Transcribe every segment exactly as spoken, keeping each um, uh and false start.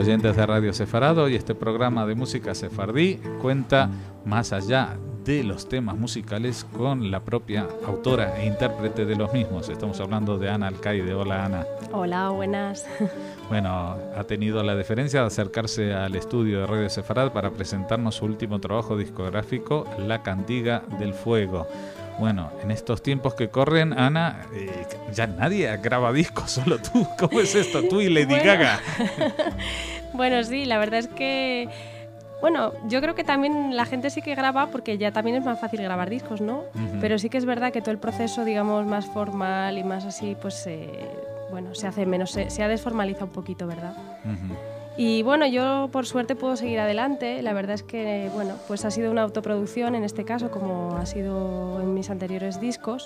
oyentes de Radio Sefarad, y este programa de música sefardí cuenta más allá de los temas musicales con la propia autora e intérprete de los mismos. Estamos hablando de Ana Alcaide. Hola, Ana. Hola, buenas. Bueno, ha tenido la deferencia de acercarse al estudio de Radio Sefarad para presentarnos su último trabajo discográfico, La Cantiga del Fuego. Bueno, en estos tiempos que corren, Ana, eh, ya nadie graba discos, solo tú. ¿Cómo es esto? Tú y Lady bueno. Gaga. Bueno, sí, la verdad es que... Bueno, yo creo que también la gente sí que graba porque ya también es más fácil grabar discos, ¿no? Uh-huh. Pero sí que es verdad que todo el proceso, digamos, más formal y más así, pues, eh, bueno, se hace menos, se, se ha desformalizado un poquito, ¿verdad? Uh-huh. Y bueno, yo por suerte puedo seguir adelante. La verdad es que, bueno, pues ha sido una autoproducción en este caso, como ha sido en mis anteriores discos.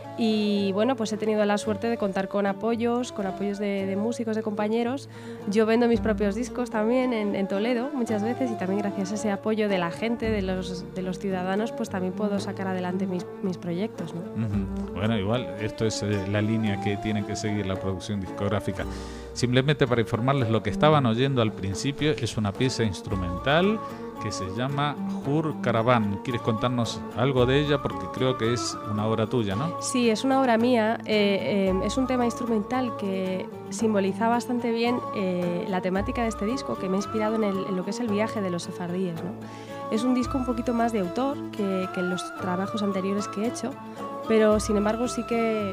Y bueno, pues he tenido la suerte de contar con apoyos, con apoyos de, de músicos, de compañeros. Yo vendo mis propios discos también en, en Toledo muchas veces, y también gracias a ese apoyo de la gente, de los, de los ciudadanos, pues también puedo sacar adelante mis, mis proyectos, ¿no? Uh-huh. Bueno, igual, esto es eh, la línea que tiene que seguir la producción discográfica. Simplemente para informarles, lo que estaban oyendo al principio es una pieza instrumental que se llama Hur Caravan. ¿Quieres contarnos algo de ella? Porque creo que es una obra tuya, ¿no? Sí, es una obra mía. Eh, eh, es un tema instrumental que simboliza bastante bien eh, la temática de este disco, que me ha inspirado en, el, en lo que es el viaje de los sefardíes, ¿no? Es un disco un poquito más de autor que, que en los trabajos anteriores que he hecho, pero sin embargo sí que,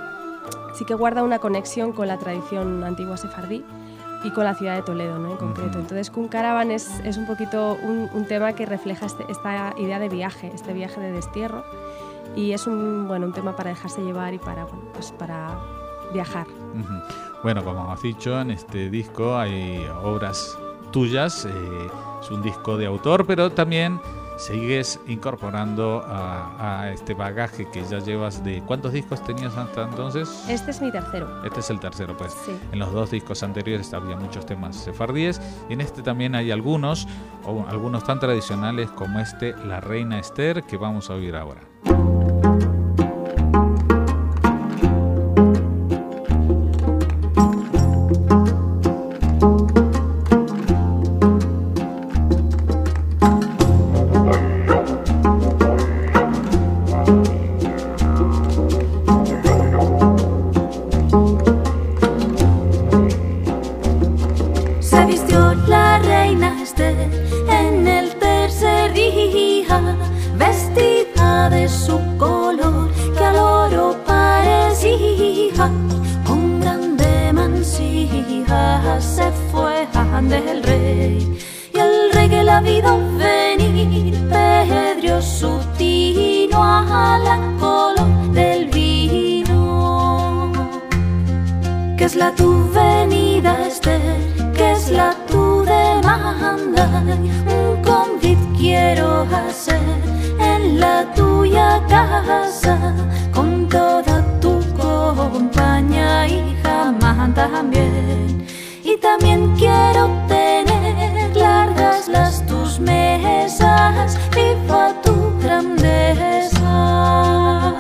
sí que guarda una conexión con la tradición antigua sefardí y con la ciudad de Toledo, ¿no? En concreto. Entonces, Hur Caravan es, es un poquito un, un tema que refleja este, esta idea de viaje, este viaje de destierro, y es un, bueno, un tema para dejarse llevar y para, bueno, pues para viajar. Uh-huh. Bueno, como has dicho, en este disco hay obras tuyas, eh, es un disco de autor, pero también sigues incorporando a, a este bagaje que ya llevas de... ¿Cuántos discos tenías hasta entonces? Este es mi tercero. Este es el tercero, pues. Sí. En los dos discos anteriores había muchos temas sefardíes, y en este también hay algunos, o algunos tan tradicionales como este, La Reina Esther, que vamos a oír ahora. Del rey, y el rey que la vio venir pedrió su tino a la color del vino. Que es la tu venida, Esther, que es la tu demanda. Un convite quiero hacer en la tuya casa, con toda tu compañía y jamás también. Y también quiero tener largas las tus mesas, viva tu grandeza.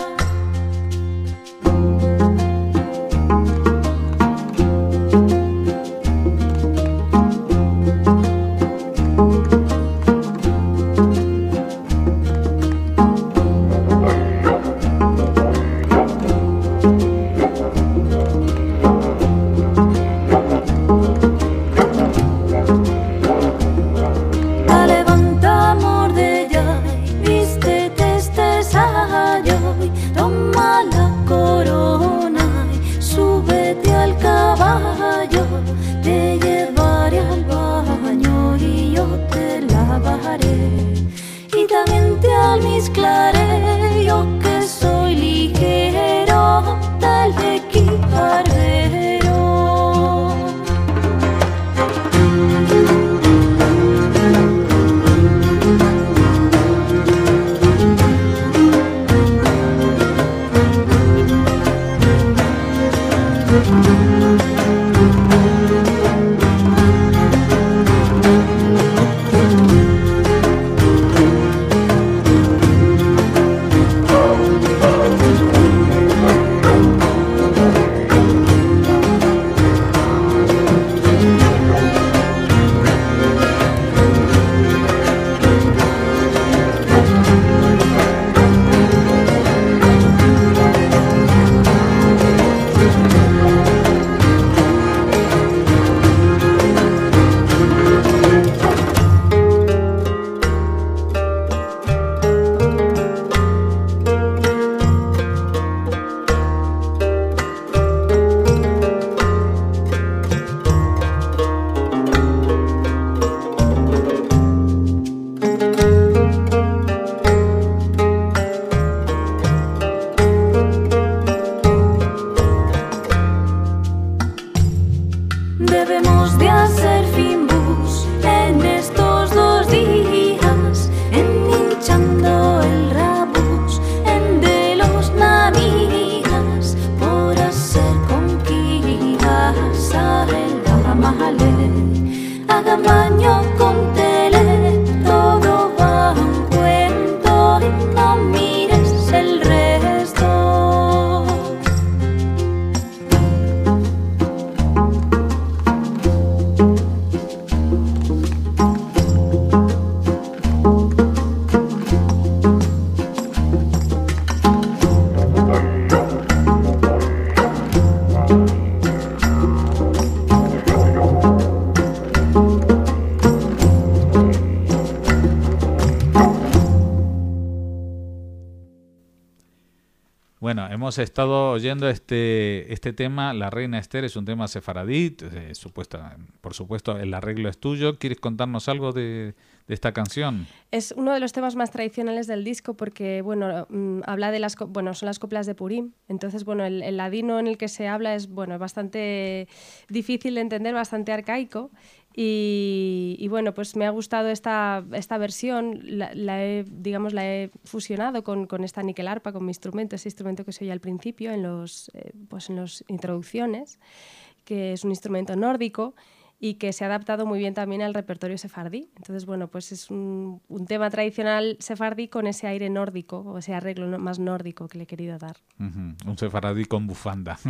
Bueno, hemos estado oyendo este este tema, La Reina Esther, es un tema sefaradí, eh, supuesta, por supuesto el arreglo es tuyo. ¿Quieres contarnos algo de, de esta canción? Es uno de los temas más tradicionales del disco porque, bueno, mmm, habla de las, bueno, son las coplas de Purim. Entonces, bueno, el, el ladino en el que se habla es, bueno, es bastante difícil de entender, bastante arcaico. Y, y bueno, pues me ha gustado esta, esta versión, la, la he, digamos, la he fusionado con, con esta níquel-arpa, con mi instrumento, ese instrumento que se oye al principio en los, eh, pues en las introducciones, que es un instrumento nórdico y que se ha adaptado muy bien también al repertorio sefardí. Entonces, bueno, pues es un, un tema tradicional sefardí con ese aire nórdico, o ese arreglo no, más nórdico que le he querido dar. Uh-huh. Un sefardí con bufanda.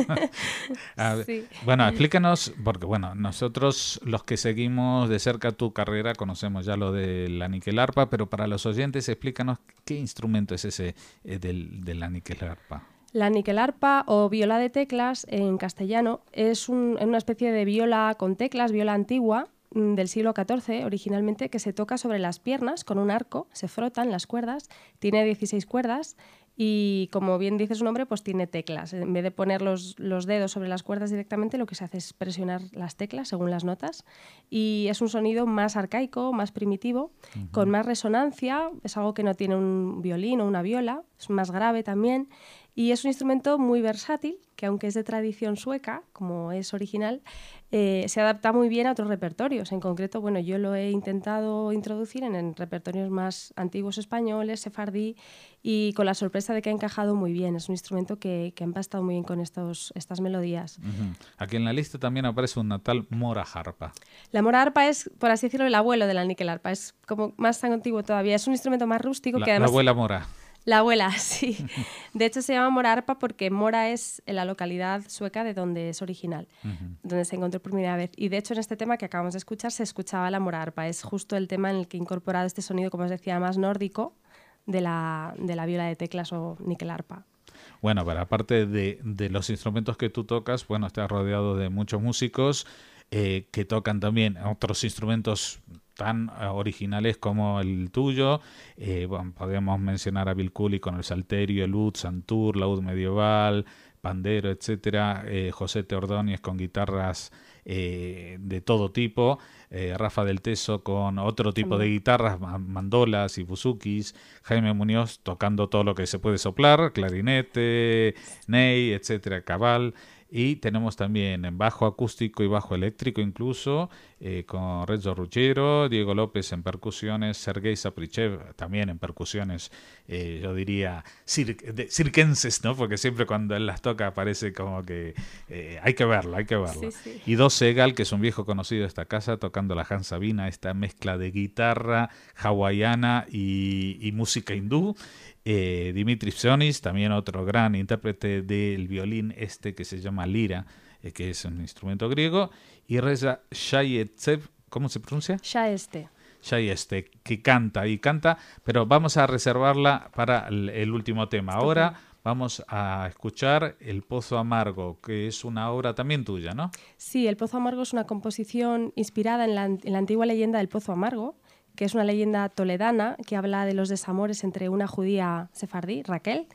ver, sí. Bueno, explícanos, porque bueno, nosotros los que seguimos de cerca tu carrera conocemos ya lo de la níquel-arpa, pero para los oyentes explícanos qué instrumento es ese eh, del, de la níquel-arpa. La níquel-arpa o viola de teclas en castellano es un, una especie de viola con teclas, viola antigua del siglo catorce originalmente, que se toca sobre las piernas con un arco, se frotan las cuerdas, tiene dieciséis cuerdas y, como bien dice su nombre, pues tiene teclas. En vez de poner los, los dedos sobre las cuerdas directamente, lo que se hace es presionar las teclas según las notas y es un sonido más arcaico, más primitivo, uh-huh. con más resonancia, es algo que no tiene un violín o una viola, es más grave también. Y es un instrumento muy versátil, que aunque es de tradición sueca, como es original, eh, se adapta muy bien a otros repertorios. En concreto, bueno, yo lo he intentado introducir en, en repertorios más antiguos españoles, sefardí, y con la sorpresa de que ha encajado muy bien. Es un instrumento que, que ha empastado muy bien con estos, estas melodías. Uh-huh. Aquí en la lista también aparece un natal mora harpa. La mora harpa es, por así decirlo, el abuelo de la níquel-arpa. Es como más antiguo todavía. Es un instrumento más rústico la, que además... La abuela mora. La abuela, sí. De hecho se llama mora harpa porque Mora es la localidad sueca de donde es original, uh-huh. donde se encontró por primera vez. Y de hecho en este tema que acabamos de escuchar se escuchaba la mora harpa. Es justo el tema en el que he incorporado este sonido, como os decía, más nórdico de la, de la viola de teclas o níquel-arpa. Bueno, pero aparte de, de los instrumentos que tú tocas, bueno, estás rodeado de muchos músicos eh, que tocan también otros instrumentos tan originales como el tuyo. Eh, bueno, podemos mencionar a Bill Cooley con el salterio, el ud, santur, laúd medieval, pandero, etcétera. Eh, José Teordóñez con guitarras eh, de todo tipo. Eh, Rafa del Teso con otro tipo de guitarras, mandolas y buzukis. Jaime Muñoz tocando todo lo que se puede soplar, clarinete, ney, etcétera, cabal. Y tenemos también en bajo acústico y bajo eléctrico incluso, eh, con Reggio Ruggiero, Diego López en percusiones, Sergei Saprichev también en percusiones, eh, yo diría cir- de, circenses, ¿no? Porque siempre cuando él las toca parece como que eh, hay que verlo, hay que verlo. Sí, sí. Y Dos Segal, que es un viejo conocido de esta casa, tocando la Hans Sabina, esta mezcla de guitarra hawaiana y, y música hindú. Eh, Dimitri Psonis, también otro gran intérprete del violín este que se llama lira, eh, que es un instrumento griego, y Reza Shayestev, ¿cómo se pronuncia? Shayeste. Shayeste, que canta y canta, pero vamos a reservarla para el, el último tema. Ahora vamos a escuchar El Pozo Amargo, que es una obra también tuya, ¿no? Sí, El Pozo Amargo es una composición inspirada en la, en la antigua leyenda del Pozo Amargo, que es una leyenda toledana que habla de los desamores entre una judía sefardí, Raquel,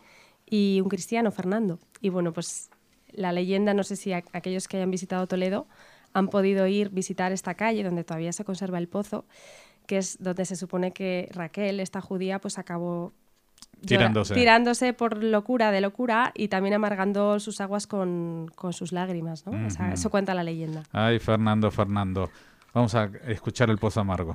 y un cristiano, Fernando. Y bueno, pues la leyenda, no sé si a, aquellos que hayan visitado Toledo han podido ir visitar esta calle donde todavía se conserva el pozo, que es donde se supone que Raquel, esta judía, pues acabó tirándose, llora, tirándose por locura de locura y también amargando sus aguas con, con sus lágrimas, ¿no? Uh-huh. O sea, eso cuenta la leyenda. Ay, Fernando, Fernando. Vamos a escuchar El Pozo Amargo.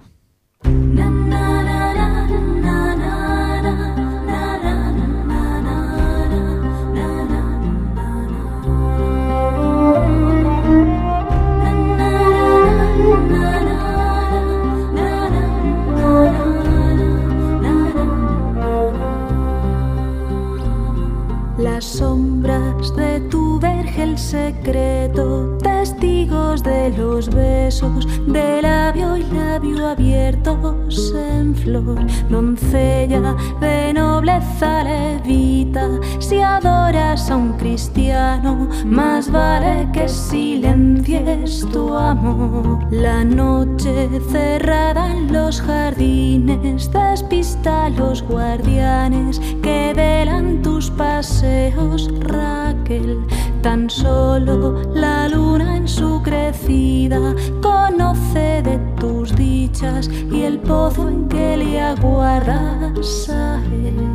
Las sombras de tu vergel secreto, testigos de los besos de de labio y labio abiertos en flor, doncella de nobleza levita, si adoras a un cristiano, más vale que silencies tu amor. La noche cerrada en los jardines despista a los guardianes que velan tus paseos, Raquel. Tan solo la luna en su crecida conoce de tus dichas y el pozo en que le aguardas a él.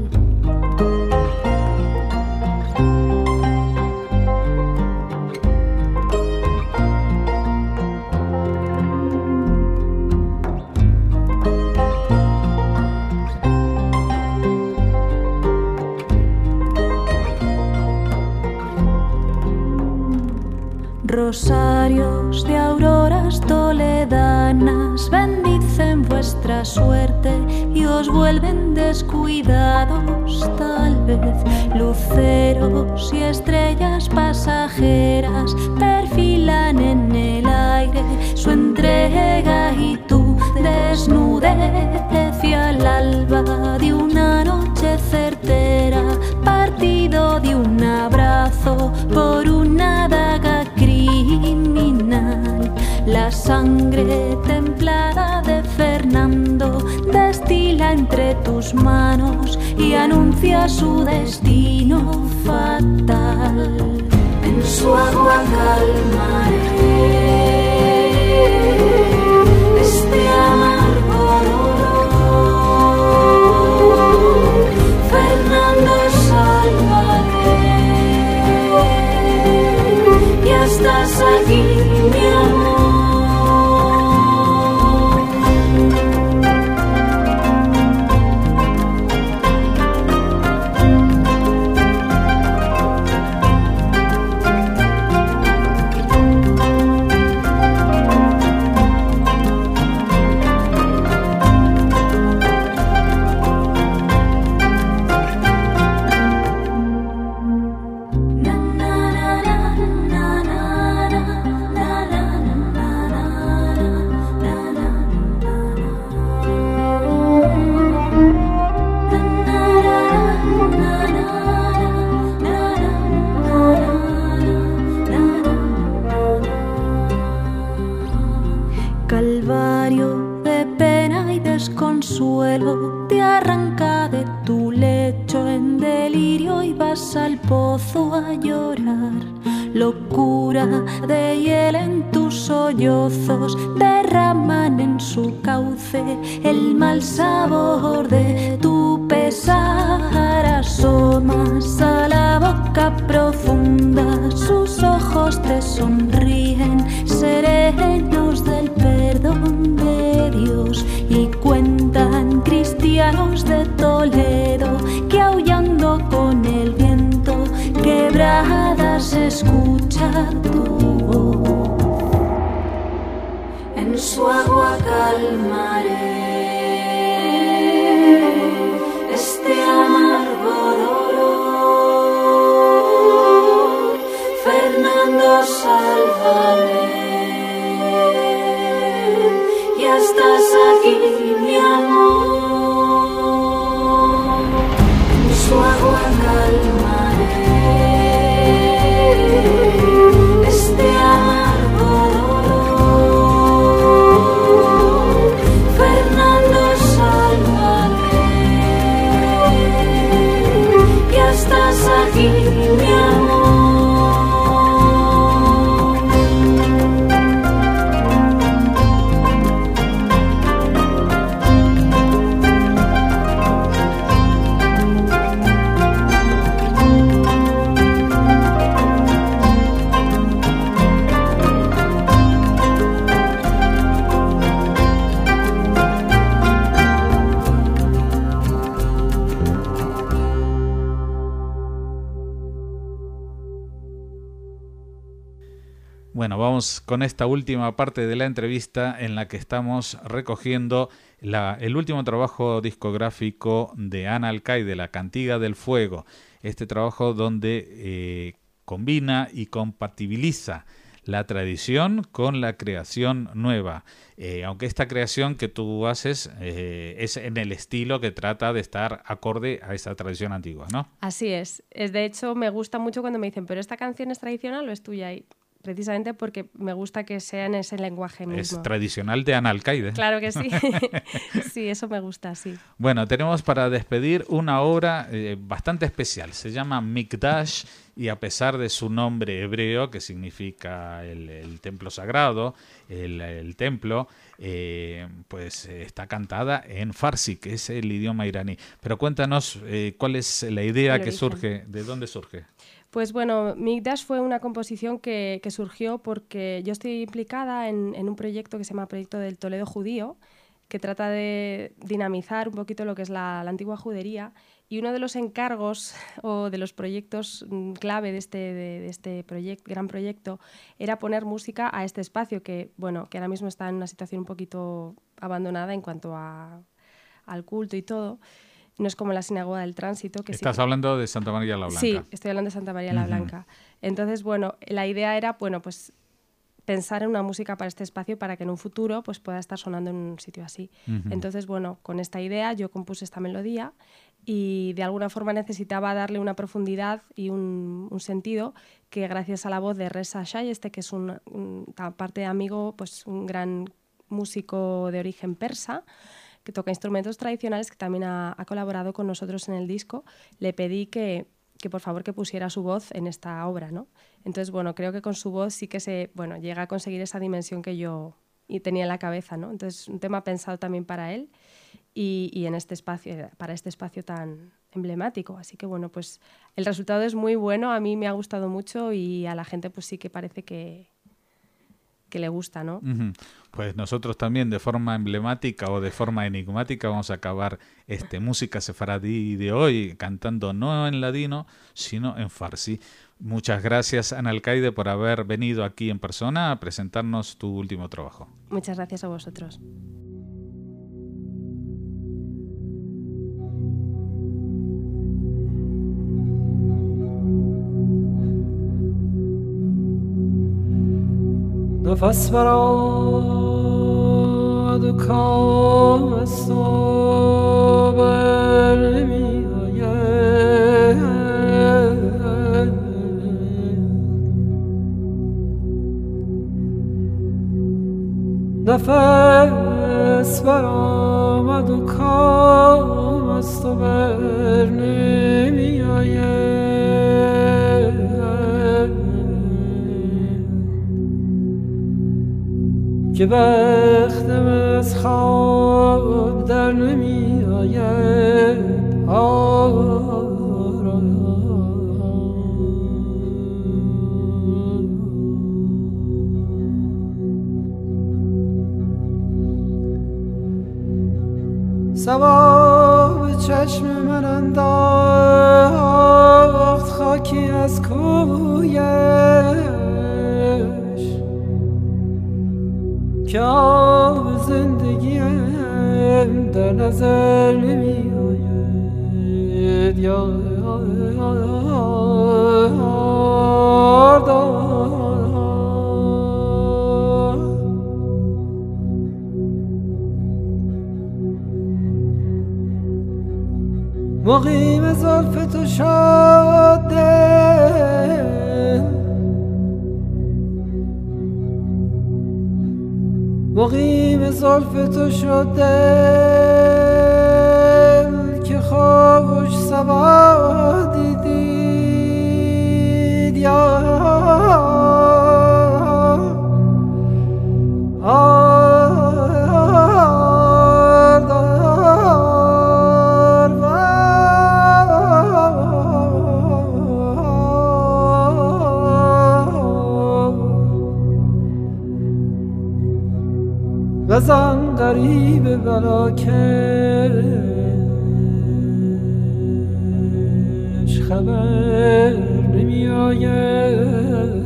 Rosarios de auroras toledanas bendicen vuestra suerte y os vuelven descuidados tal vez. Luceros y estrellas pasajeras perfilan en el aire su entrega y tu desnudez hacia el alba de una noche certera, partido de un abrazo por una daga criminal. La sangre templada de Fernando destila entre tus manos y anuncia su destino fatal. En su agua calmaré este amargo dolor. Fernando, sálvame, ya estás aquí, mi amor. Calvario de pena y desconsuelo te arranca de tu lecho en delirio y vas al pozo a llorar. Locura de hiel en tus sollozos derraman en su cauce el mal sabor de tu pesar. Asomas a la boca profunda, sus ojos te sonríen serenos del perdón de Dios y cuentan cristianos de Toledo que aullando con el viento quebradas escucha tu voz. En su agua calmaré este amargo dolor. Fernando, sálvame, ya estás aquí, mi amor. En su agua calmaré este amargo dolor. Fernando, sálvame, ya estás aquí, mi amor. Bueno, vamos con esta última parte de la entrevista en la que estamos recogiendo la, el último trabajo discográfico de Ana Alcaide, La Cantiga del Fuego. Este trabajo donde eh, combina y compatibiliza la tradición con la creación nueva. Eh, aunque esta creación que tú haces eh, es en el estilo que trata de estar acorde a esa tradición antigua, ¿no? Así es. es. De hecho, me gusta mucho cuando me dicen, ¿pero esta canción es tradicional o es tuya? Y precisamente porque me gusta que sea en ese lenguaje mismo. Es tradicional de Analcaide. Claro que sí. Sí, eso me gusta, sí. Bueno, tenemos para despedir una obra eh, bastante especial. Se llama Mikdash y a pesar de su nombre hebreo, que significa el, el templo sagrado, el, el templo, eh, pues eh, está cantada en farsi, que es el idioma iraní. Pero cuéntanos eh, cuál es la idea que surge, ¿de dónde surge? Pues bueno, Mikdash fue una composición que, que surgió porque yo estoy implicada en, en un proyecto que se llama Proyecto del Toledo Judío, que trata de dinamizar un poquito lo que es la, la antigua judería, y uno de los encargos o de los proyectos mm, clave de este, de, de este proyect, gran proyecto era poner música a este espacio que, bueno, que ahora mismo está en una situación un poquito abandonada en cuanto a, al culto y todo. No es como la sinagoga del Tránsito. Que Estás sí, hablando de Santa María la Blanca. Sí, estoy hablando de Santa María la Uh-huh. Blanca. Entonces, bueno, la idea era, bueno, pues pensar en una música para este espacio para que en un futuro pues pueda estar sonando en un sitio así. Uh-huh. Entonces, bueno, con esta idea yo compuse esta melodía y de alguna forma necesitaba darle una profundidad y un, un sentido que gracias a la voz de Reza Shayeste, que es un, un aparte de amigo, pues un gran músico de origen persa, que toca instrumentos tradicionales, que también ha, ha colaborado con nosotros en el disco, le pedí que, que por favor que pusiera su voz en esta obra, ¿no? Entonces, bueno, creo que con su voz sí que se, bueno, llega a conseguir esa dimensión que yo y tenía en la cabeza, ¿no? Entonces, un tema pensado también para él y, y en este espacio, para este espacio tan emblemático. Así que, bueno, pues el resultado es muy bueno, a mí me ha gustado mucho y a la gente pues sí que parece que que le gusta, ¿no? Uh-huh. Pues nosotros también de forma emblemática o de forma enigmática vamos a acabar este Música Sefaradí de hoy cantando no en ladino, sino en farsi. Muchas gracias, Analcaide, por haber venido aquí en persona a presentarnos tu último trabajo. Muchas gracias a vosotros. نفس برآمد و کام از تو بر نمی آید نفس برآمد و کام از تو بر نمی آید که بختم از خواب در نمی آید صبا به چشم من انداخت خاکی از کویش که آب زندگیم در نظر نمی آید یاد مقیم زلف تو شده مقیم زلف تو شده که خوش سوا دیدید یا وزن غریب بلاکش خبر نمی آید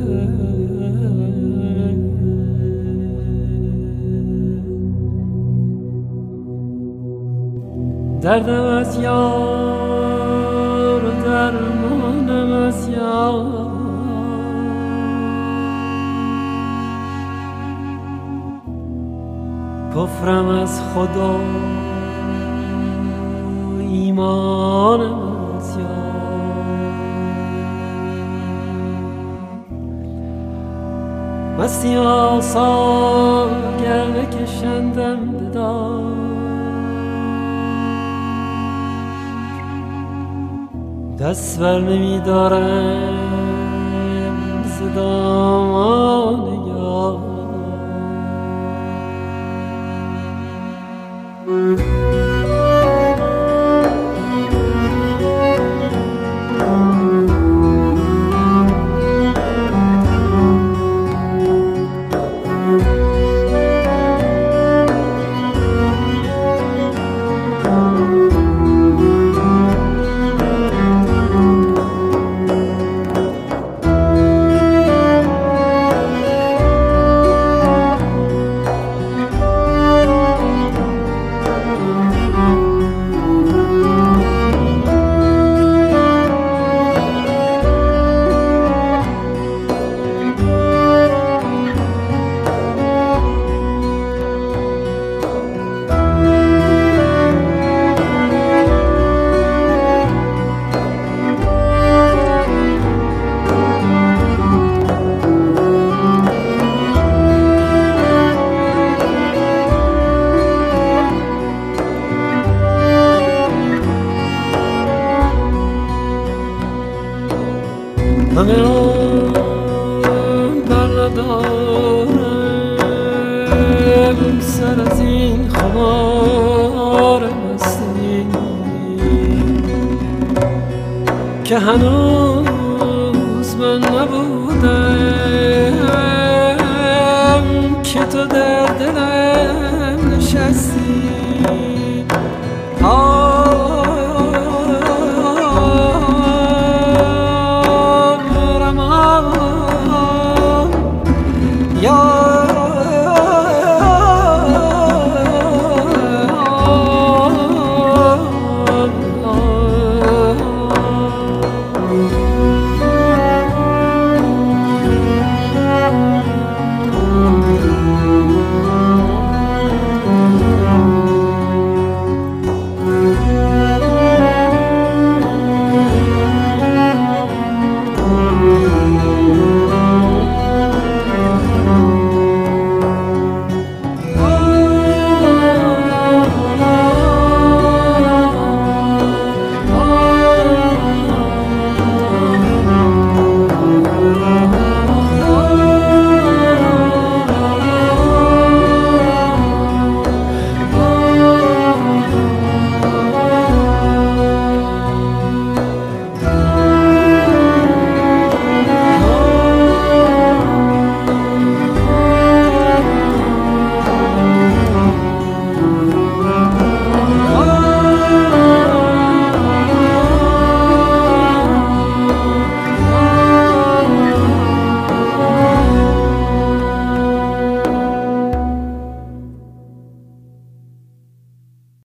دردم از یار و درمانم از یار کفرم از خدا ایمانم از یار مستی آسا گر بکشندم به دار دست بر نمی دارم ز دامان یار همه آن بر ندارم سر از این خمار مستی که هنوز